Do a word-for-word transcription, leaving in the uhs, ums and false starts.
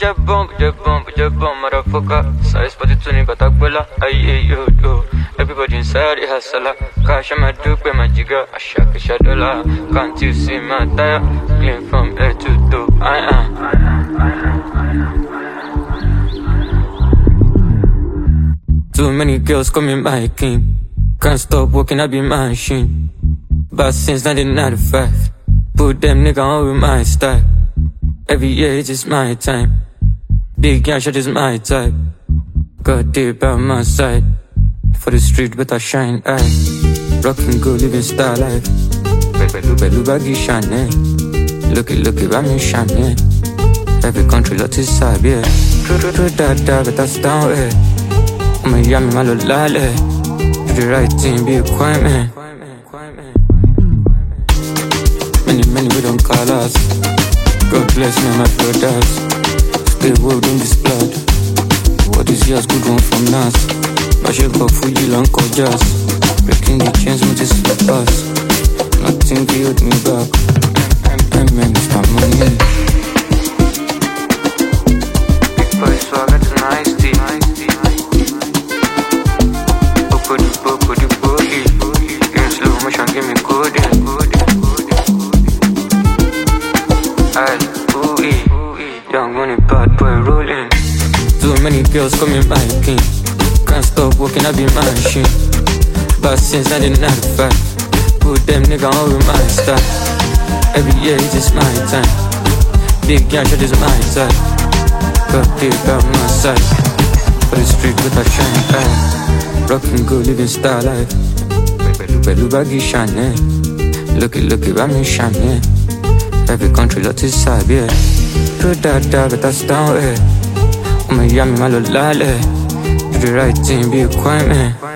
Puja bomb, puja bomb, puja bomb, motherfucker. Size party tuni batakwela, aye yo yo. Everybody inside it has sala. Cash on my dupe, my jigger, I shake a shadow. Can't you see my tire? Clean from head to toe. I am. Too many girls coming my king. Can't stop working, I be my machine. But since nineteen ninety-five, put them nigga on with my style. Every year it's just my time. Big young shot is my type. Got deep by my side. For the street but I shine eye. Rockin' good living style life. Belu belu baggy shine. Look it look it by me shine. Every country lot is side yeah. True da da but that's down here. I'm a yummy malo lale. Do the right thing be a quiet man. Many many we don't call us. God bless me, my brothers. Stay world in this blood. What is yours, good one from us. My shake up for you, long just breaking the chains with this slippers. Nothing can hold me back. I'm man, it's my money. Big boy swagger to nice tea. Boko di boko di boogie. Give me slow motion, give me coding. Young money, bad boy rolling. Too many girls coming my king. Can't stop working, I be my machine. But since nineteen ninety-five, put them nigga on with my style. Every year it's just my time. Big young shot is my type. Got deep by my side. For the street with a shine eye. Rockin' good living style life. Belu baggy shine. Look it, look it, by me shine. Every country lot is side, yeah. True da da, but that's down here. I'm a yummy malo lale. Do the right thing, be a quiet man.